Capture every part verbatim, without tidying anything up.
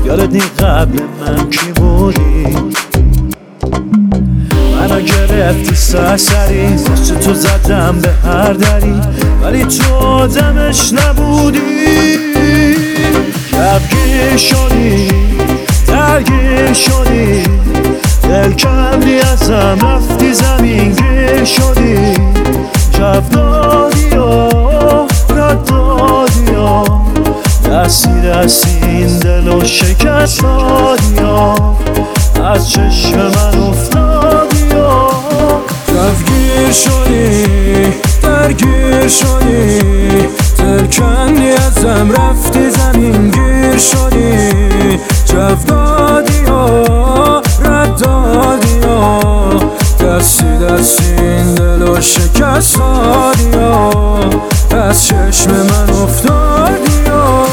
یادت قبل من کی بودی؟ منو گرفتی سرسری، واسه تو زدم به هر دری، ولی تو آدمش نبودی. کفگیر شدی، درگیر شدی، دل کندی ازم رفتی زمین گیر شدی. جف دادی و رد دادی و دستی دستی این دلو شکست دادی و از چشم من افتادی و کفگیر شدی، درگیر شدی، دل کندی ازم رفتی زمین گیر شدی. جف دادی و رد دادی و دستی دستی این دلو شکست دادی و از چشم من افتادی و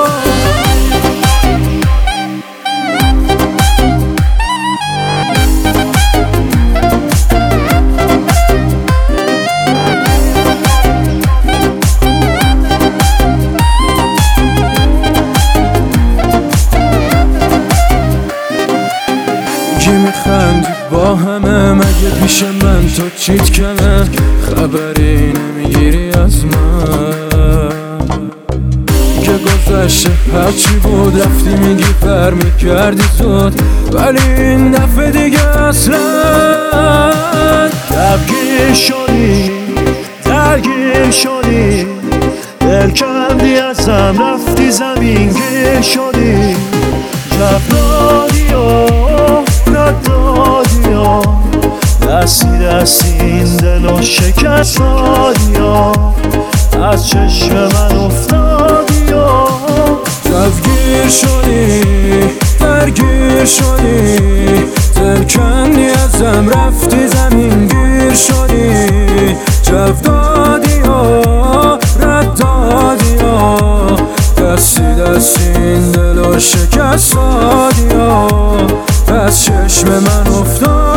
کی میخندی با همه، مگه پیش من تو چیت کمه؟ خبری نمیگیری از من که گذشته هرچی بود رفتی میگی پر میکردی زود، ولی این دفعه دیگه اصلا. کفگیر شدی، درگیر شدی، دل کندی ازم رفتی زمین گیر شدی. جف دادی و رد دادی و دستی دستی این دلو شکست دادی و از چشم من افتادی و کفگیر شدی، درگیر شدی، دل کندی ازم رفتی زمین گیر شدی. جف دادی و رد دادی و دستی دستی این دلو شکست دادی و از چشم من افتادی.